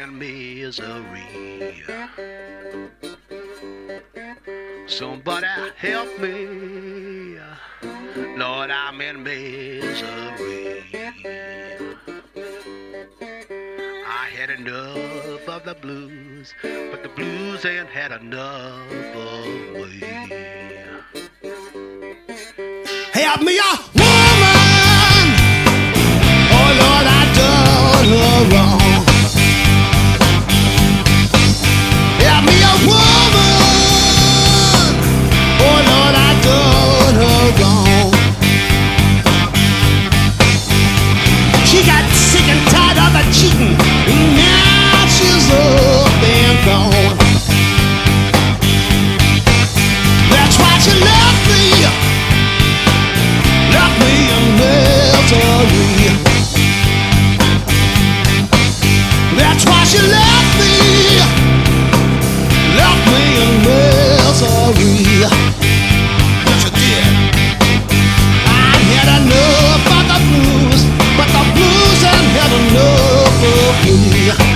in misery. Somebody help me, Lord, I'm in misery. I had enough of the blues, but the blues ain't had enough of me. Help me, a woman. Oh Lord, I done her wrong. Help me, a woman. Oh Lord, I done her wrong. She got sick and tired of the cheating, and now she's up and gone. That's why she left me. Left me in misery. That's why she left me. Left me in misery. Yes, she did. I had enough of the blues, but the blues ain't had enough of me.